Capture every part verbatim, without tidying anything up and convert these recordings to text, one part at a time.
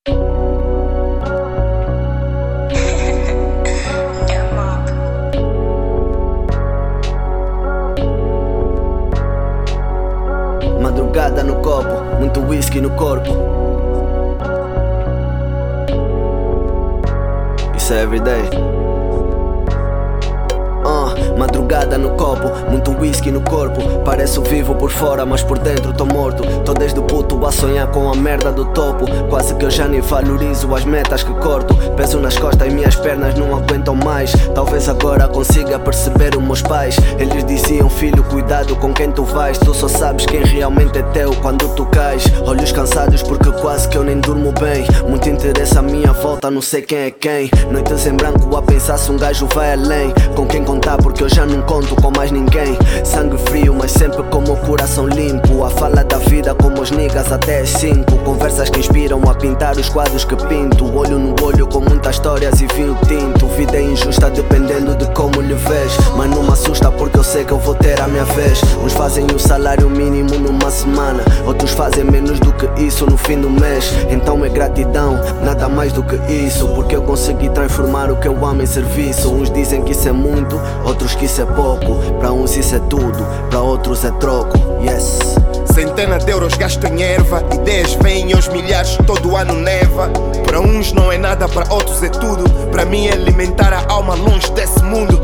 Madrugada no copo, muito whisky no corpo. Isso é everyday. Uh, madrugada no copo, muito whisky no corpo. Pareço vivo por fora, mas por dentro tô morto. Tô desde puto a sonhar com a merda do topo. Quase que eu já nem valorizo as metas que corto. Peso nas costas e minhas pernas não aguentam mais. Talvez agora consiga perceber os meus pais. Eles diziam: filho, cuidado com quem tu vais. Tu só sabes quem realmente é teu quando tu cais. Olhos cansados porque quase que eu nem durmo bem. Muito interesse à minha volta, não sei quem é quem. Noites em branco a pensar se um gajo vai além. Com quem contar porque eu já não conto com mais ninguém. Sangue frio mas sempre com o coração limpo. A fala da vida como os niggas até as cinco. Conversas que inspiram a pintar os quadros que pinto. Olho no olho com muitas histórias e vinho tinto. Vida é injusta dependendo de como lhe vês. Mas não me assusta porque eu sei que eu vou ter a minha vez. Uns fazem o salário mínimo numa semana, outros fazem menos do que isso no fim do mês. Então é gratidão, nada mais do que isso. Porque eu consegui transformar o que eu amo em serviço. Uns dizem que isso é muito, outros que isso é pouco. Para uns isso é tudo, para outros é troco. Yes. Centena de euros gasto em erva, ideias vêm aos milhares, todo ano neva. Para uns não é nada, para outros é tudo. Para mim é alimentar a alma longe desse mundo.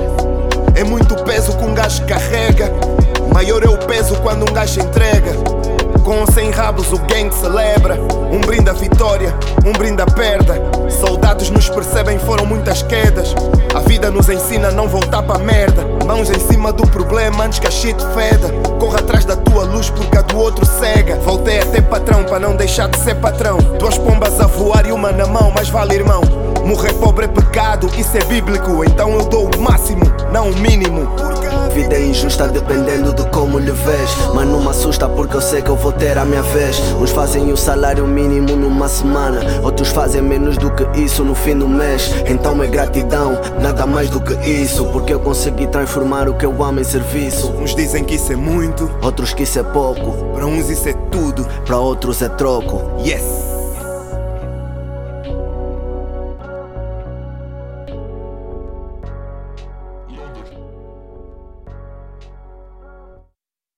É muito peso que um gajo carrega, maior é o peso quando um gajo entrega. Com ou sem rabos o gang celebra. Um brinde à vitória, um brinde à perda. Soldados nos percebem, foram muitas quedas. A vida nos ensina a não voltar pra merda. Mãos em cima do problema antes que a shit feda. Corra atrás da tua luz porque a do outro cega. Voltei a ter patrão para não deixar de ser patrão. Duas pombas a voar e uma na mão, mas vale irmão. Morrer pobre é pecado, isso é bíblico. Então eu dou o máximo, não o mínimo. Vida é injusta dependendo de como lhe vês. Mas não me assusta porque eu sei que eu vou ter a minha vez. Uns fazem o salário mínimo numa semana, outros fazem menos do que isso no fim do mês. Então é gratidão, nada mais do que isso. Porque eu consegui transformar o que eu amo em serviço. Uns dizem que isso é muito, outros que isso é pouco. para uns isso é tudo, para outros é troco. Yes.